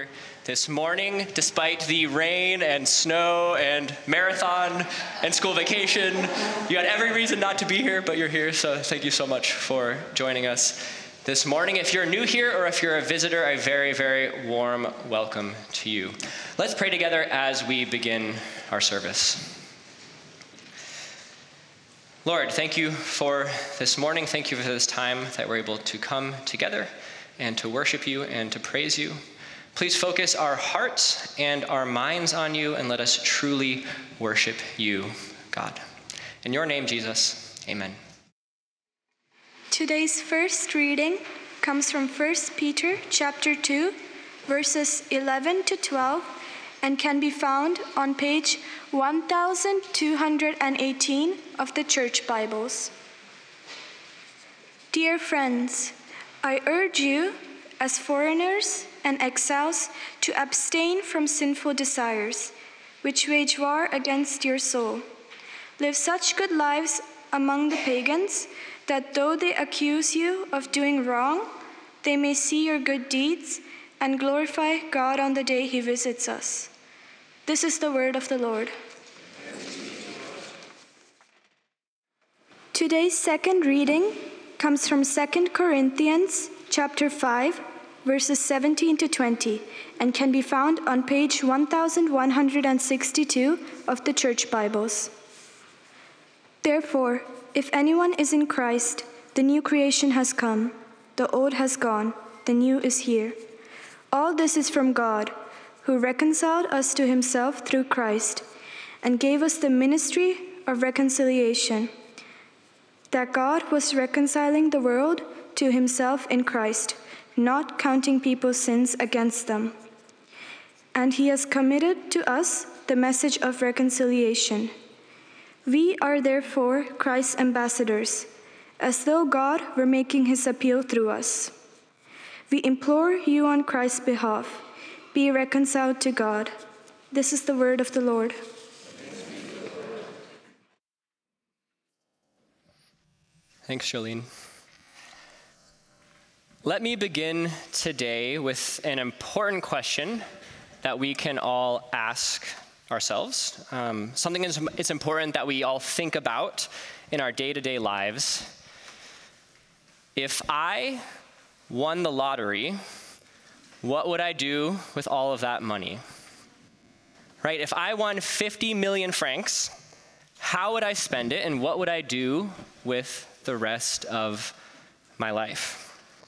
here this morning, despite the rain and snow and marathon and school vacation. You had every reason not to be here, but you're here, so thank you so much for joining us this morning. If you're new here or if you're a visitor, a very, very warm welcome to you. Let's pray together as we begin our service. Lord, thank you for this morning. Thank you for this time that we're able to come together and to worship you and to praise you. Please focus our hearts and our minds on you and let us truly worship you, God. In your name, Jesus, amen. Today's first reading comes from 1 Peter chapter 2, verses 11 to 12, and can be found on page 1218 of the Church Bibles. Dear friends, I urge you, as foreigners and exiles, to abstain from sinful desires, which wage war against your soul. Live such good lives among the pagans, that though they accuse you of doing wrong, they may see your good deeds and glorify God on the day he visits us. This is the word of the Lord. Today's second reading comes from 2 Corinthians chapter 5, verses 17 to 20, and can be found on page 1162 of the Church Bibles. Therefore, if anyone is in Christ, the new creation has come, the old has gone, the new is here. All this is from God, who reconciled us to himself through Christ, and gave us the ministry of reconciliation, that God was reconciling the world to himself in Christ, not counting people's sins against them. And he has committed to us the message of reconciliation. We are therefore Christ's ambassadors, as though God were making his appeal through us. We implore you on Christ's behalf, be reconciled to God. This is the word of the Lord. Thanks, Jolene. Let me begin today with an important question that we can all ask ourselves. Something it's important that we all think about in our day-to-day lives. If I won the lottery, what would I do with all of that money? Right? If I won 50 million francs, how would I spend it and what would I do with the rest of my life?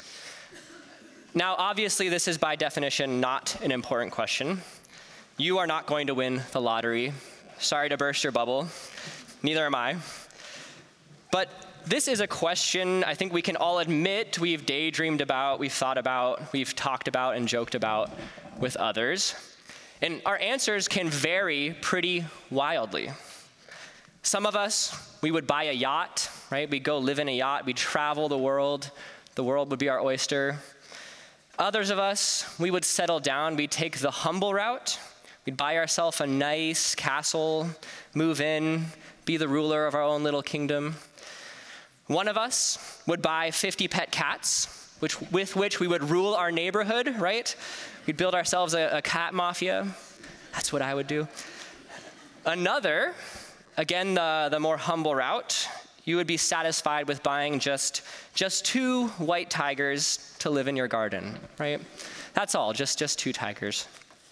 Now, obviously, this is by definition not an important question. You are not going to win the lottery. Sorry to burst your bubble. Neither am I. But this is a question I think we can all admit we've daydreamed about, we've thought about, we've talked about and joked about with others. And our answers can vary pretty wildly. Some of us, we would buy a yacht, right? We'd go live in a yacht, we'd travel the world would be our oyster. Others of us, we would settle down, we'd take the humble route. We'd buy ourselves a nice castle, move in, be the ruler of our own little kingdom. One of us would buy 50 pet cats, with which we would rule our neighborhood, right? We'd build ourselves a cat mafia. That's what I would do. Another, again, the more humble route, you would be satisfied with buying just 2 white tigers to live in your garden, right? That's all, just 2 tigers.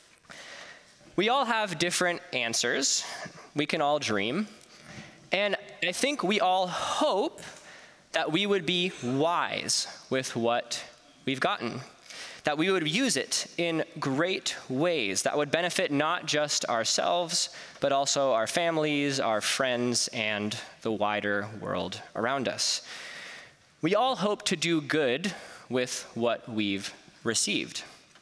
We all have different answers. We can all dream. And I think we all hope that we would be wise with what we've gotten, that we would use it in great ways that would benefit not just ourselves, but also our families, our friends, and the wider world around us. We all hope to do good with what we've received.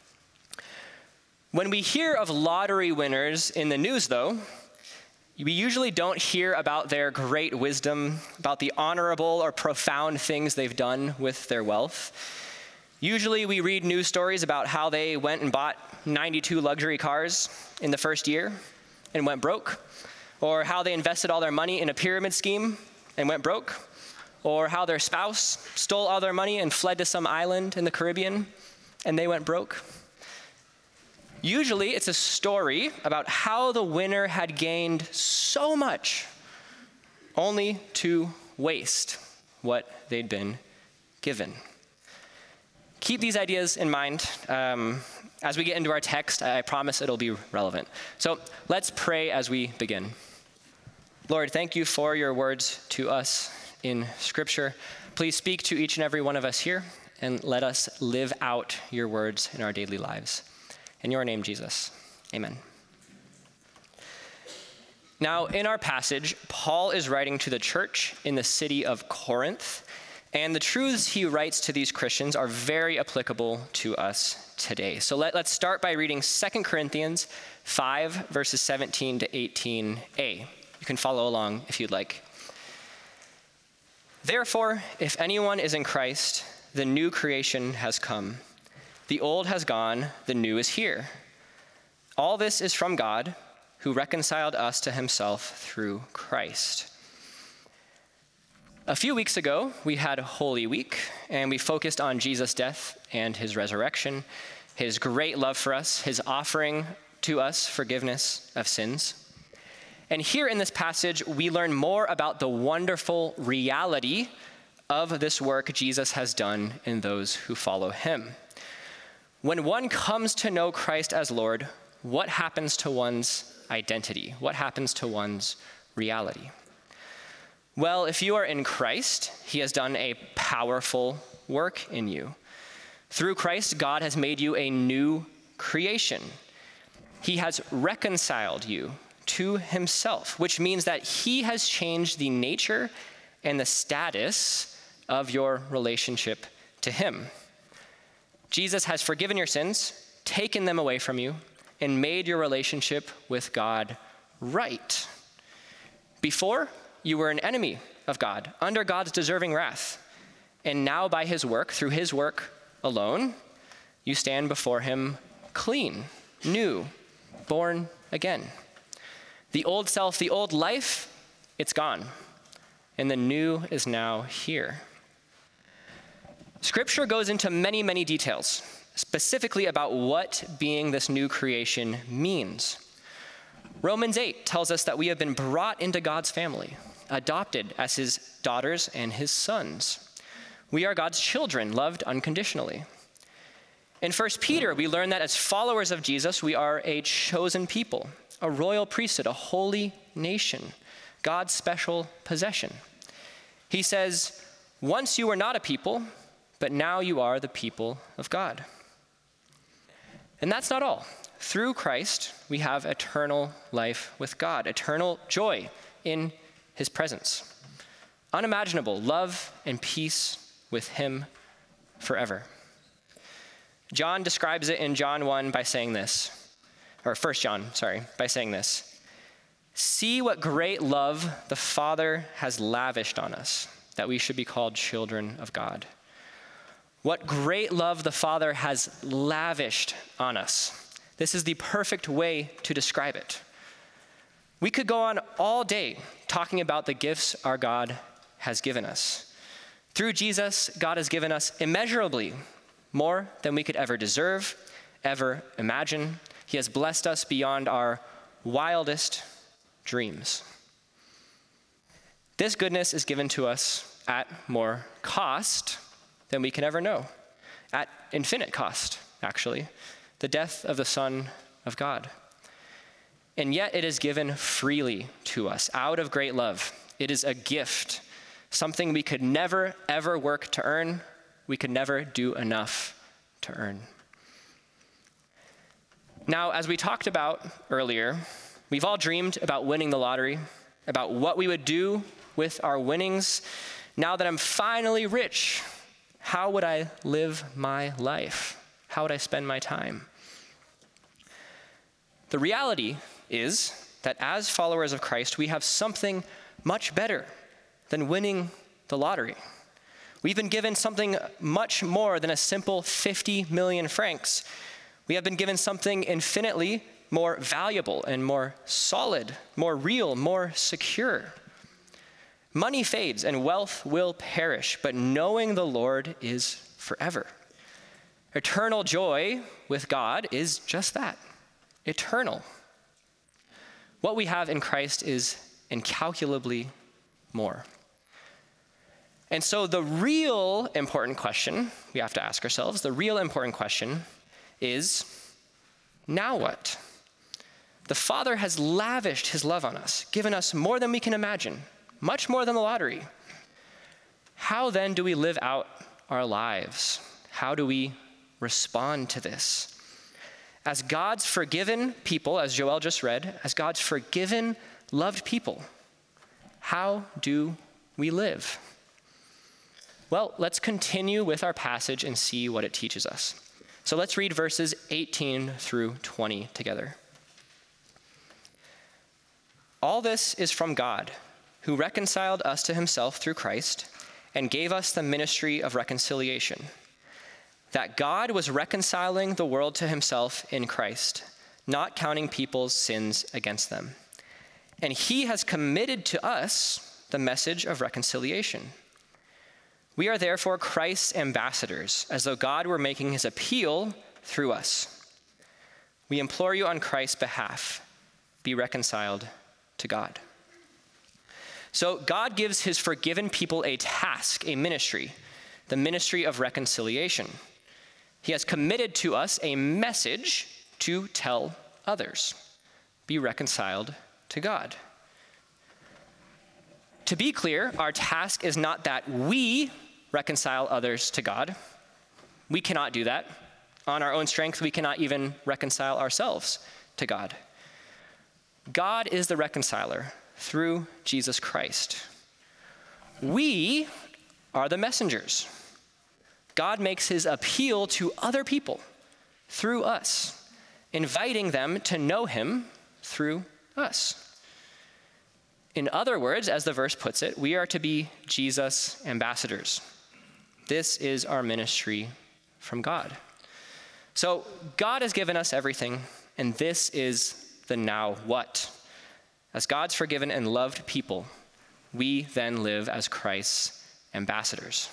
When we hear of lottery winners in the news, though, we usually don't hear about their great wisdom, about the honorable or profound things they've done with their wealth. Usually we read news stories about how they went and bought 92 luxury cars in the first year and went broke, or how they invested all their money in a pyramid scheme and went broke, or how their spouse stole all their money and fled to some island in the Caribbean and they went broke. Usually it's a story about how the winner had gained so much only to waste what they'd been given. Keep these ideas in mind. As we get into our text, I promise it'll be relevant. So let's pray as we begin. Lord, thank you for your words to us in Scripture. Please speak to each and every one of us here and let us live out your words in our daily lives. In your name, Jesus, amen. Now, in our passage, Paul is writing to the church in the city of Corinth, and the truths he writes to these Christians are very applicable to us today. So let's start by reading 2 Corinthians 5, verses 17 to 18a. You can follow along if you'd like. Therefore, if anyone is in Christ, the new creation has come. The old has gone, the new is here. All this is from God, who reconciled us to himself through Christ. A few weeks ago, we had Holy Week, and we focused on Jesus' death and his resurrection, his great love for us, his offering to us forgiveness of sins. And here in this passage, we learn more about the wonderful reality of this work Jesus has done in those who follow him. When one comes to know Christ as Lord, what happens to one's identity? What happens to one's reality? Well, if you are in Christ, he has done a powerful work in you. Through Christ, God has made you a new creation. He has reconciled you to himself, which means that he has changed the nature and the status of your relationship to him. Jesus has forgiven your sins, taken them away from you, and made your relationship with God right. Before, you were an enemy of God, under God's deserving wrath. And now by his work, through his work alone, you stand before him clean, new, born again. The old self, the old life, it's gone. And the new is now here. Scripture goes into many, many details, specifically about what being this new creation means. Romans 8 tells us that we have been brought into God's family, adopted as his daughters and his sons. We are God's children, loved unconditionally. In 1 Peter, we learn that as followers of Jesus, we are a chosen people, a royal priesthood, a holy nation, God's special possession. He says, once you were not a people, but now you are the people of God. And that's not all. Through Christ, we have eternal life with God, eternal joy in his presence, unimaginable love and peace with him forever. John describes it in John 1 by saying this, or 1 John, by saying this. See what great love the Father has lavished on us, that we should be called children of God. What great love the Father has lavished on us. This is the perfect way to describe it. We could go on all day talking about the gifts our God has given us. Through Jesus, God has given us immeasurably more than we could ever deserve, ever imagine. He has blessed us beyond our wildest dreams. This goodness is given to us at more cost than we can ever know, at infinite cost, actually, the death of the Son of God. And yet it is given freely to us out of great love. It is a gift, something we could never, ever work to earn. We could never do enough to earn. Now, as we talked about earlier, we've all dreamed about winning the lottery, about what we would do with our winnings. Now that I'm finally rich, how would I live my life? How would I spend my time? The reality is that as followers of Christ, we have something much better than winning the lottery. We've been given something much more than a simple 50 million francs. We have been given something infinitely more valuable and more solid, more real, more secure. Money fades and wealth will perish, but knowing the Lord is forever. Eternal joy with God is just that, eternal. What we have in Christ is incalculably more. And so the real important question we have to ask ourselves, the real important question is, now what? The Father has lavished his love on us, given us more than we can imagine, much more than the lottery. How then do we live out our lives? How do we respond to this? As God's forgiven people, as Joel just read, as God's forgiven, loved people, how do we live? Well, let's continue with our passage and see what it teaches us. So let's read verses 18 through 20 together. All this is from God, who reconciled us to himself through Christ and gave us the ministry of reconciliation. That God was reconciling the world to himself in Christ, not counting people's sins against them. And he has committed to us the message of reconciliation. We are therefore Christ's ambassadors, as though God were making his appeal through us. We implore you on Christ's behalf, be reconciled to God. So God gives his forgiven people a task, a ministry, the ministry of reconciliation. He has committed to us a message to tell others. Be reconciled to God. To be clear, our task is not that we reconcile others to God. We cannot do that. On our own strength, we cannot even reconcile ourselves to God. God is the reconciler through Jesus Christ. We are the messengers. God makes his appeal to other people through us, inviting them to know him through us. In other words, as the verse puts it, we are to be Jesus' ambassadors. This is our ministry from God. So God has given us everything, and this is the now what. As God's forgiven and loved people, we then live as Christ's ambassadors.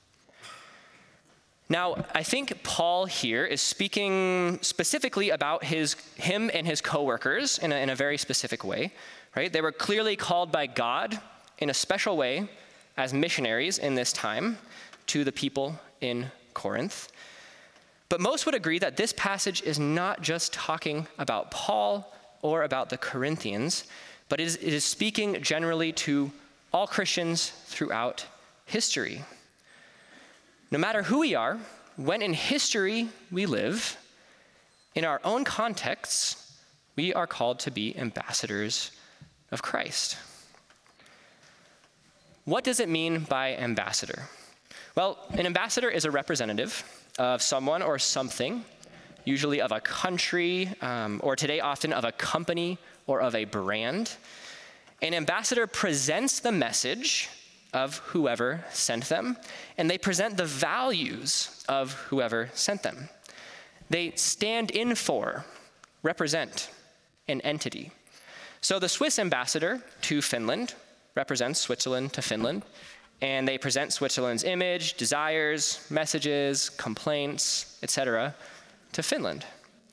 Now, I think Paul here is speaking specifically about him and his co-workers in a very specific way, right? They were clearly called by God in a special way as missionaries in this time to the people in Corinth. But most would agree that this passage is not just talking about Paul or about the Corinthians, but it is speaking generally to all Christians throughout history. No matter who we are, when in history we live, in our own contexts, we are called to be ambassadors of Christ. What does it mean by ambassador? Well, an ambassador is a representative of someone or something, usually of a country, or today often of a company or of a brand. An ambassador presents the message of whoever sent them, and they present the values of whoever sent them. They stand in for, represent an entity. So the Swiss ambassador to Finland represents Switzerland to Finland, and they present Switzerland's image, desires, messages, complaints, etc. to Finland.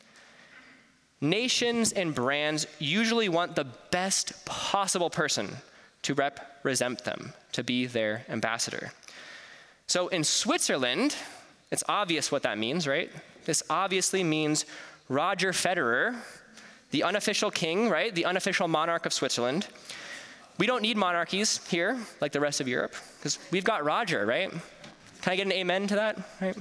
Nations and brands usually want the best possible person to represent them, to be their ambassador. So in Switzerland, it's obvious what that means, right? This obviously means Roger Federer, the unofficial king, right? The unofficial monarch of Switzerland. We don't need monarchies here, like the rest of Europe, because we've got Roger, right? Can I get an amen to that, right?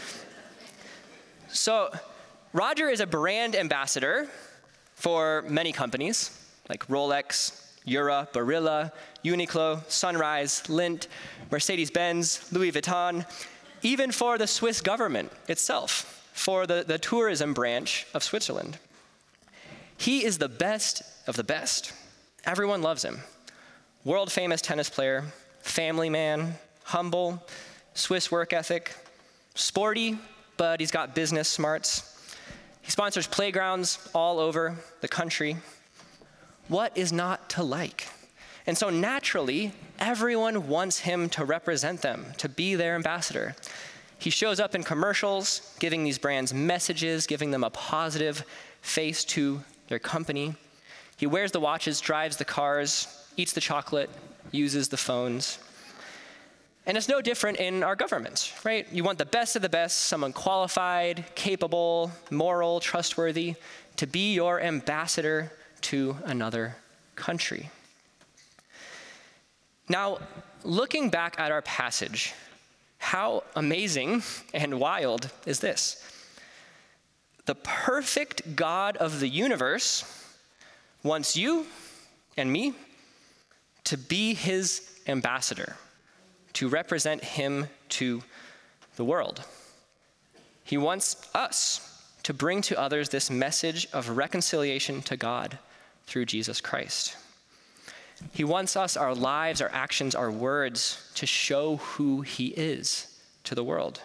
So Roger is a brand ambassador for many companies, like Rolex, Jura, Barilla, Uniqlo, Sunrise, Lindt, Mercedes-Benz, Louis Vuitton, even for the Swiss government itself, for the tourism branch of Switzerland. He is the best of the best. Everyone loves him. World-famous tennis player, family man, humble, Swiss work ethic, sporty, but he's got business smarts. He sponsors playgrounds all over the country. What is not to like? And so naturally, everyone wants him to represent them, to be their ambassador. He shows up in commercials, giving these brands messages, giving them a positive face to their company. He wears the watches, drives the cars, eats the chocolate, uses the phones. And it's no different in our government, right? You want the best of the best, someone qualified, capable, moral, trustworthy, to be your ambassador to another country. Now, looking back at our passage, how amazing and wild is this? The perfect God of the universe wants you and me to be his ambassador, to represent him to the world. He wants us to bring to others this message of reconciliation to God through Jesus Christ. He wants us, our lives, our actions, our words, to show who he is to the world.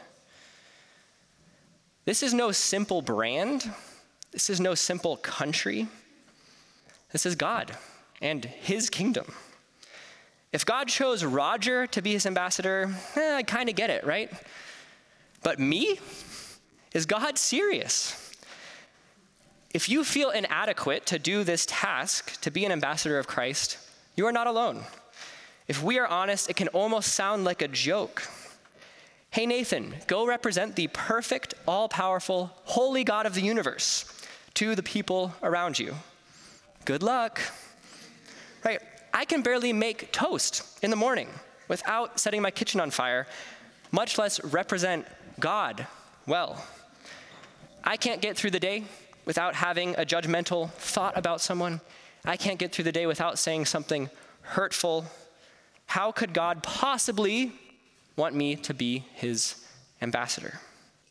This is no simple brand. This is no simple country. This is God and his kingdom. If God chose Roger to be his ambassador, I kind of get it, right? But me? Is God serious? If you feel inadequate to do this task, to be an ambassador of Christ, you are not alone. If we are honest, it can almost sound like a joke. Hey, Nathan, go represent the perfect, all-powerful, holy God of the universe to the people around you. Good luck. Right? I can barely make toast in the morning without setting my kitchen on fire, much less represent God well. I can't get through the day without having a judgmental thought about someone. I can't get through the day without saying something hurtful. How could God possibly want me to be his ambassador?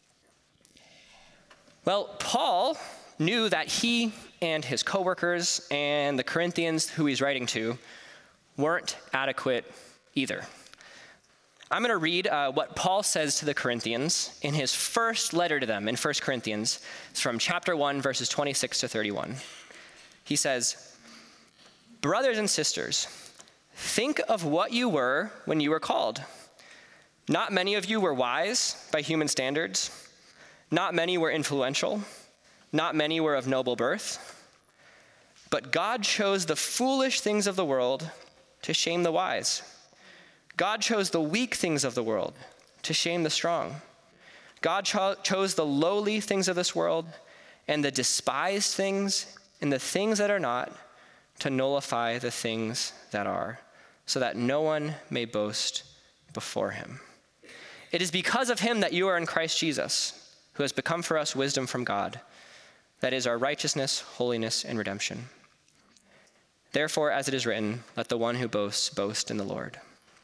Well, Paul knew that he and his coworkers and the Corinthians who he's writing to weren't adequate either. I'm going to read what Paul says to the Corinthians in his first letter to them in 1 Corinthians. It's from chapter 1, verses 26 to 31. He says, "Brothers and sisters, think of what you were when you were called. Not many of you were wise by human standards. Not many were influential. Not many were of noble birth. But God chose the foolish things of the world to shame the wise. God chose the weak things of the world to shame the strong. God chose the lowly things of this world and the despised things and the things that are not to nullify the things that are, so that no one may boast before him. It is because of him that you are in Christ Jesus, who has become for us wisdom from God. That is our righteousness, holiness, and redemption. Therefore, as it is written, let the one who boasts boast in the Lord."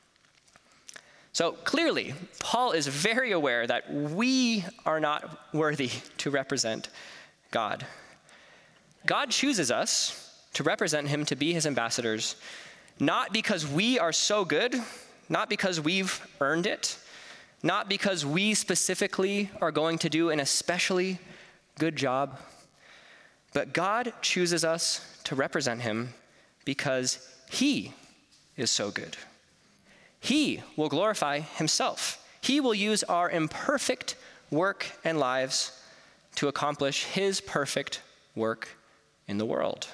So clearly, Paul is very aware that we are not worthy to represent God. God chooses us to represent him, to be his ambassadors, not because we are so good, not because we've earned it, not because we specifically are going to do an especially good job, but God chooses us to represent him because he is so good. He will glorify himself. He will use our imperfect work and lives to accomplish his perfect work in the world.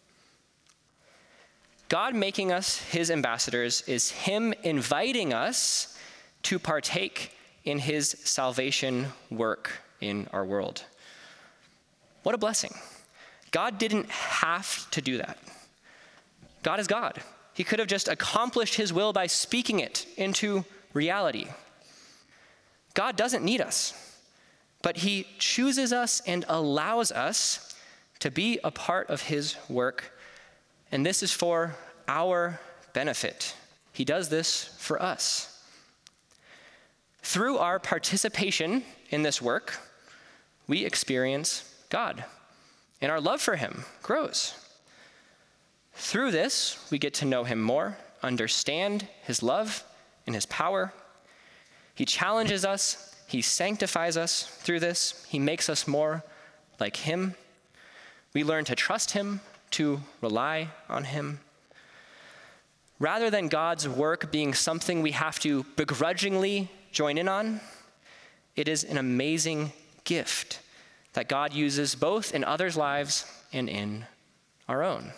God making us his ambassadors is him inviting us to partake in his salvation work in our world. What a blessing. God didn't have to do that. God is God. He could have just accomplished his will by speaking it into reality. God doesn't need us, but he chooses us and allows us to be a part of his work, and this is for our benefit. He does this for us. Through our participation in this work, we experience God, and our love for him grows. Through this, we get to know him more, understand his love and his power. He challenges us, he sanctifies us through this. He makes us more like him. We learn to trust him, to rely on him. Rather than God's work being something we have to begrudgingly join in on, it is an amazing gift that God uses both in others' lives and in our own.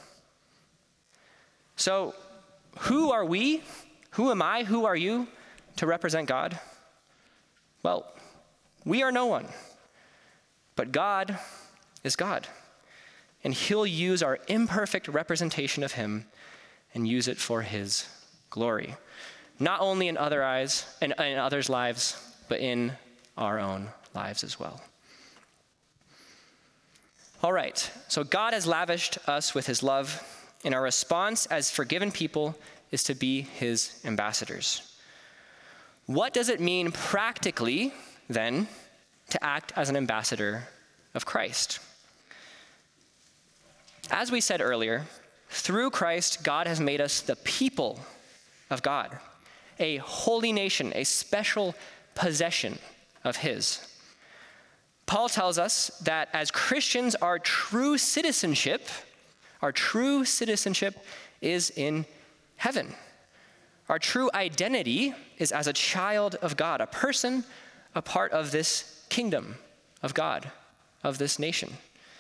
So, who are we? Who am I? Who are you to represent God? Well, we are no one, but God is God, and he'll use our imperfect representation of him and use it for his glory, not only in others' lives, but in our own lives as well. All right, so God has lavished us with his love, and our response as forgiven people is to be his ambassadors. What does it mean practically, then, to act as an ambassador of Christ? As we said earlier, through Christ, God has made us the people of God, a holy nation, a special possession of his. Paul tells us that as Christians, our true citizenship is in heaven. Our true identity is as a child of God, a person, a part of this kingdom of God, of this nation.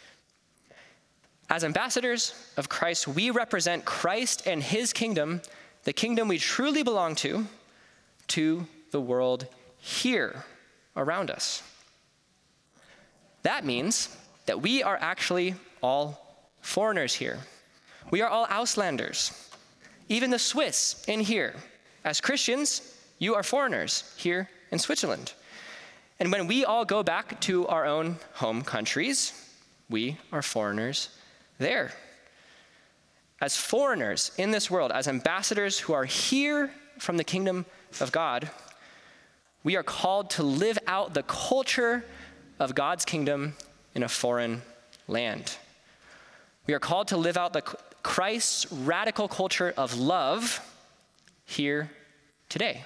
As ambassadors of Christ, we represent Christ and his kingdom, the kingdom we truly belong to the world here around us. That means that we are actually all foreigners here. We are all Auslanders. Even the Swiss in here. As Christians, you are foreigners here in Switzerland. And when we all go back to our own home countries, we are foreigners there. As foreigners in this world, as ambassadors who are here from the kingdom of God, we are called to live out the culture of God's kingdom in a foreign land. We are called to live out Christ's radical culture of love here today.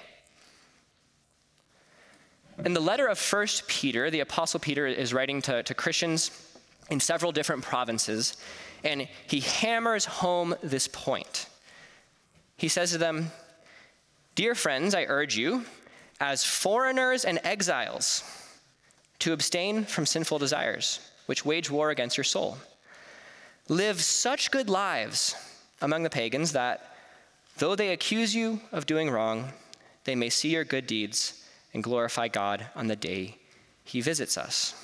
In the letter of 1 Peter, the Apostle Peter is writing to Christians in several different provinces, and he hammers home this point. He says to them, "Dear friends, I urge you, as foreigners and exiles, to abstain from sinful desires, which wage war against your soul. Live such good lives among the pagans that, though they accuse you of doing wrong, they may see your good deeds and glorify God on the day he visits us."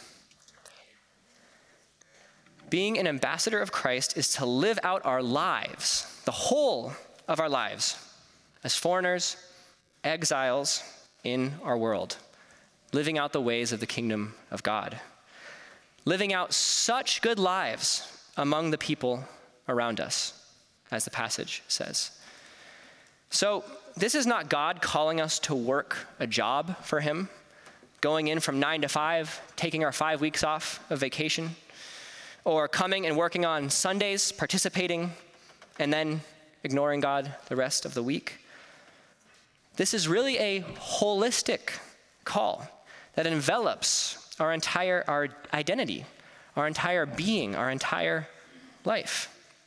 Being an ambassador of Christ is to live out our lives, the whole of our lives, as foreigners, exiles in our world, living out the ways of the kingdom of God, living out such good lives among the people around us, as the passage says. So this is not God calling us to work a job for him, going in from 9 to 5, taking our 5 weeks off of vacation, or coming and working on Sundays, participating, and then ignoring God the rest of the week. This is really a holistic call that envelops our identity, our entire being, our entire life.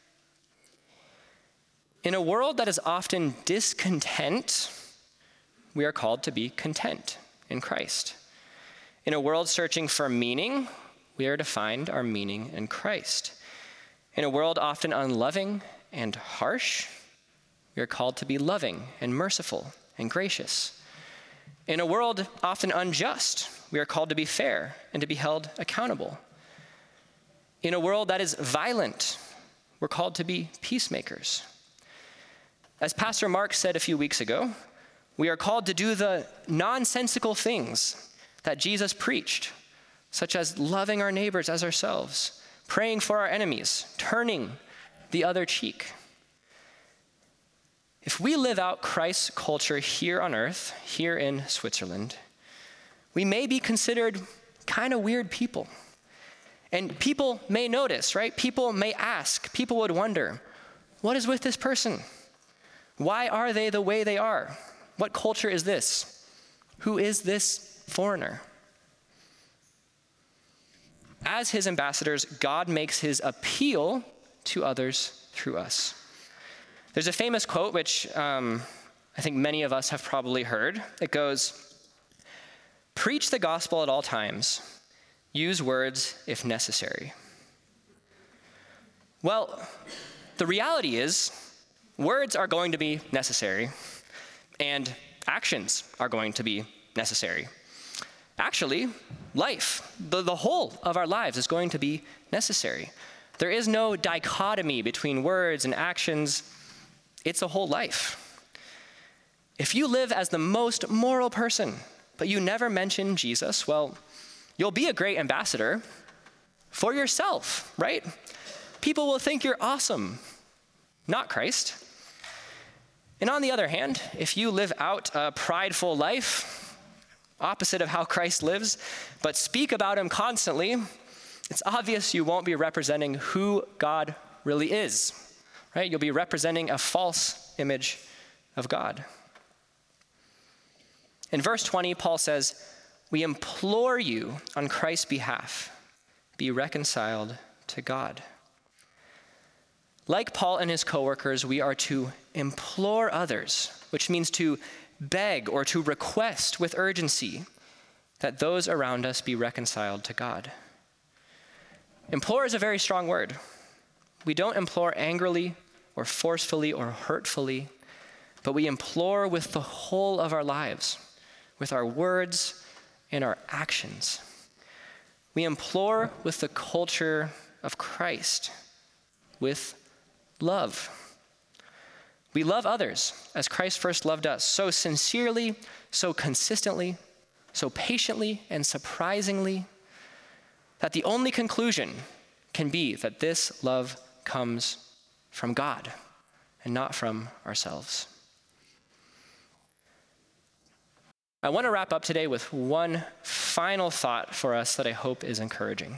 In a world that is often discontent, we are called to be content in Christ. In a world searching for meaning, we are to find our meaning in Christ. In a world often unloving and harsh, we are called to be loving and merciful and gracious. In a world often unjust, we are called to be fair and to be held accountable. In a world that is violent, we're called to be peacemakers. As Pastor Mark said a few weeks ago, we are called to do the nonsensical things that Jesus preached, such as loving our neighbors as ourselves, praying for our enemies, turning the other cheek. If we live out Christ's culture here on earth, here in Switzerland, we may be considered kind of weird people. And people may notice, right? People may ask, people would wonder, what is with this person? Why are they the way they are? What culture is this? Who is this foreigner? As his ambassadors, God makes his appeal to others through us. There's a famous quote, which I think many of us have probably heard. It goes, "Preach the gospel at all times. Use words if necessary. Well, the reality is, words are going to be necessary, and actions are going to be necessary. Actually, life, the whole of our lives is going to be necessary. There is no dichotomy between words and actions. It's a whole life. If you live as the most moral person, but you never mention Jesus, well, you'll be a great ambassador for yourself, right? People will think you're awesome, not Christ. And on the other hand, if you live out a prideful life, opposite of how Christ lives, but speak about him constantly, it's obvious you won't be representing who God really is, right? You'll be representing a false image of God. In verse 20, Paul says, "We implore you on Christ's behalf, be reconciled to God." Like Paul and his coworkers, we are to implore others, which means to beg or to request with urgency that those around us be reconciled to God. Implore is a very strong word. We don't implore angrily or forcefully or hurtfully, but we implore with the whole of our lives, with our words and our actions. We implore with the culture of Christ, with love. We love others as Christ first loved us, so sincerely, so consistently, so patiently and surprisingly, that the only conclusion can be that this love comes from God and not from ourselves. I want to wrap up today with one final thought for us that I hope is encouraging.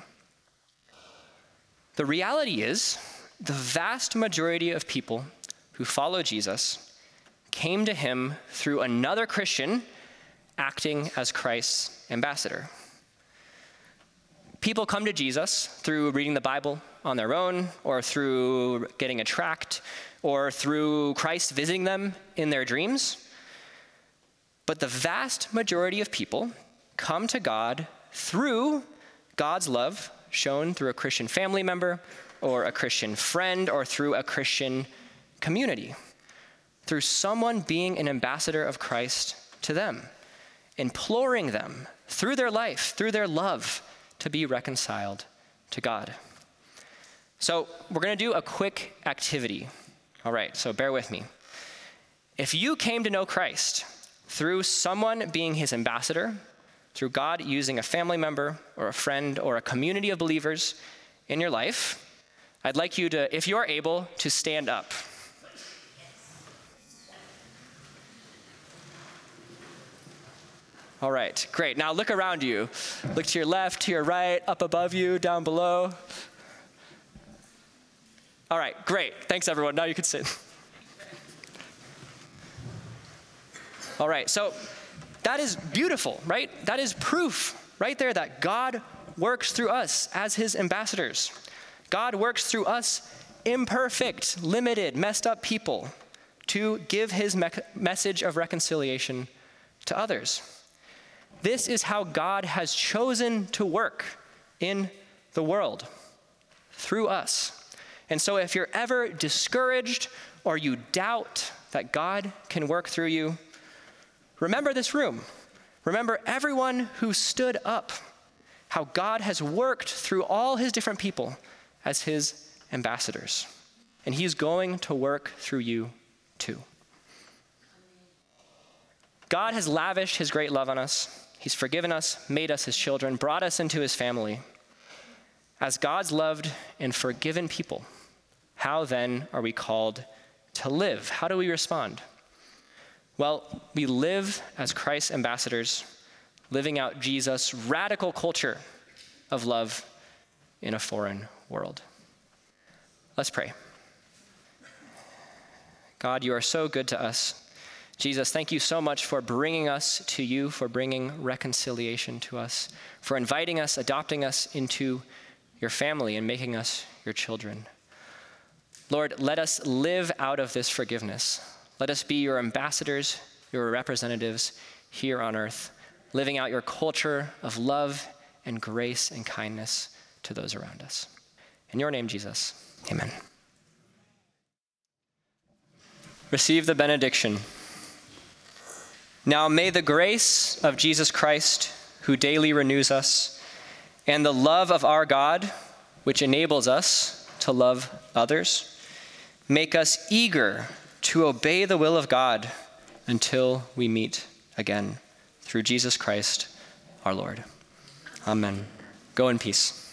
The reality is, the vast majority of people who follow Jesus came to him through another Christian acting as Christ's ambassador. People come to Jesus through reading the Bible on their own, or through getting a tract, or through Christ visiting them in their dreams. But the vast majority of people come to God through God's love shown through a Christian family member, or a Christian friend, or through a Christian community, through someone being an ambassador of Christ to them, imploring them through their life, through their love, to be reconciled to God. So we're going to do a quick activity. All right, so bear with me. If you came to know Christ through someone being his ambassador, through God using a family member or a friend or a community of believers in your life, I'd like you to, if you're able, to stand up. All right, great. Now look around you. Look to your left, to your right, up above you, down below. All right, great. Thanks, everyone. Now you can sit. All right, so that is beautiful, right? That is proof right there that God works through us as his ambassadors. God works through us, imperfect, limited, messed up people, to give his message of reconciliation to others. This is how God has chosen to work in the world, through us. And so if you're ever discouraged or you doubt that God can work through you, remember this room. Remember everyone who stood up, how God has worked through all his different people as his ambassadors. And he's going to work through you too. God has lavished his great love on us. He's forgiven us, made us his children, brought us into his family. As God's loved and forgiven people, how then are we called to live? How do we respond? Well, we live as Christ's ambassadors, living out Jesus' radical culture of love in a foreign world. Let's pray. God, you are so good to us. Jesus, thank you so much for bringing us to you, for bringing reconciliation to us, for inviting us, adopting us into your family and making us your children. Lord, let us live out of this forgiveness. Let us be your ambassadors, your representatives here on earth, living out your culture of love and grace and kindness to those around us. In your name, Jesus, amen. Receive the benediction. Now may the grace of Jesus Christ, who daily renews us, and the love of our God, which enables us to love others, make us eager to obey the will of God until we meet again, through Jesus Christ our Lord. Amen. Go in peace.